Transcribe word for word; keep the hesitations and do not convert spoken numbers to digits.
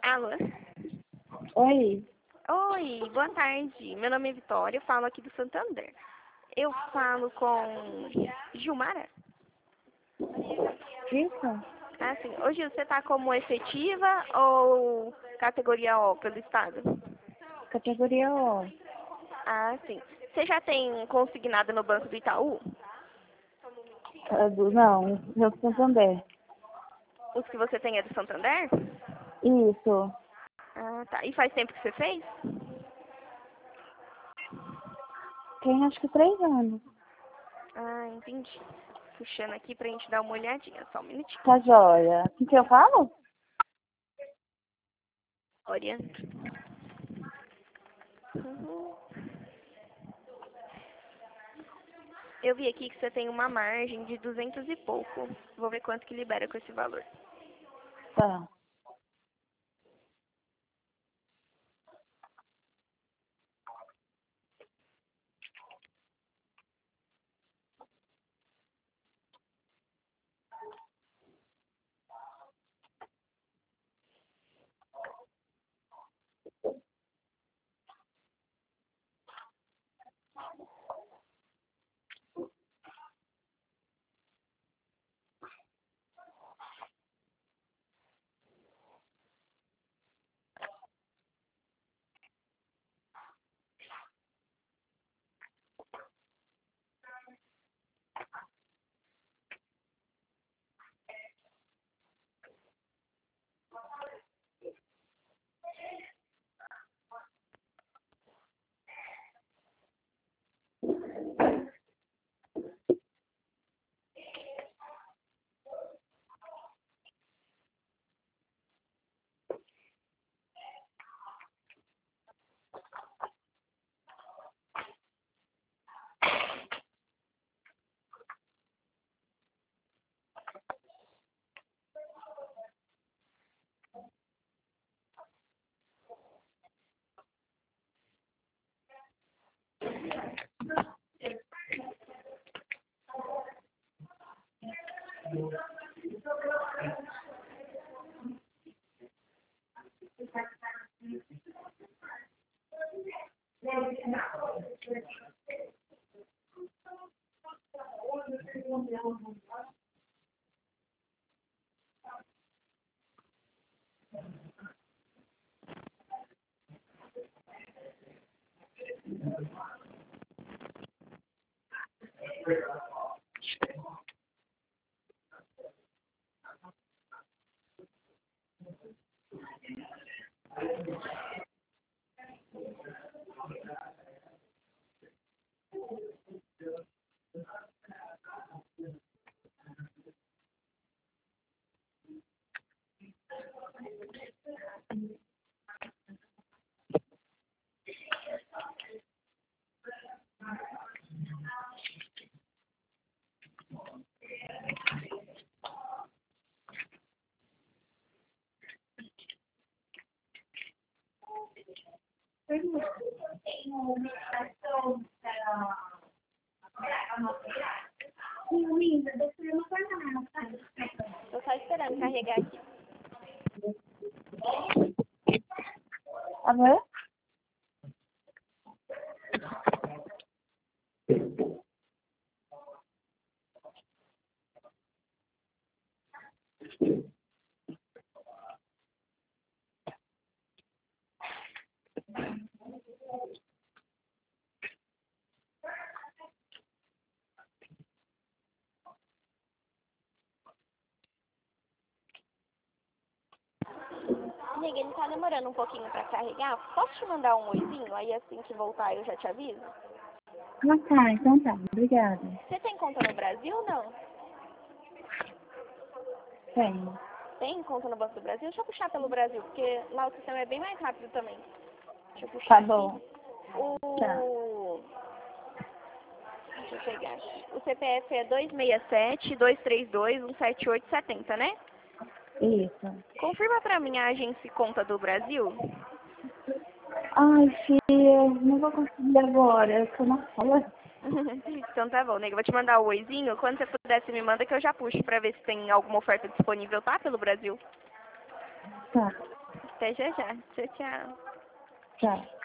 Alô? Oi. Oi, boa tarde. Meu nome é Vitória, eu falo aqui do Santander. Eu falo com Gilmara? Isso? Ah, sim. Ô, Gil, você tá como efetiva ou categoria O pelo Estado? Categoria O. Ah, sim. Você já tem consignado no Banco do Itaú? Ah, do- Não, meu Santander. Os que você tem é do Santander? Isso. Ah, tá. E faz tempo que você fez? Tem acho que três anos. Ah, entendi. Puxando aqui pra gente dar uma olhadinha, só um minutinho. Tá joia. O que eu falo? Olha. Uhum. Eu vi aqui que você tem uma margem de duzentos e pouco. Vou ver quanto que libera com esse valor. Tá. Tô só esperando carregar aqui. Alô? Nega, ele tá demorando um pouquinho pra carregar. Posso te mandar um oizinho? Aí assim que voltar eu já te aviso. Ah, tá. Então tá. Obrigada. Você tem conta no Brasil ou não? Tenho. Tem conta no Banco do Brasil? Deixa eu puxar pelo Brasil, porque lá o sistema é bem mais rápido também. Deixa eu puxar Tá aqui. bom. Tá. O... Deixa eu pegar aqui. O C P F é dois seis sete, dois três dois, um sete oito sete zero, né? Isso. Confirma pra mim a agência e conta do Brasil. Ai, filha, não vou conseguir agora. Eu tô na sala. Então tá bom, nega. Vou te mandar o oizinho. Quando você puder, você me manda que eu já puxo pra ver se tem alguma oferta disponível, tá? Pelo Brasil. Tá. Até já já. Tchau, tchau. Tchau.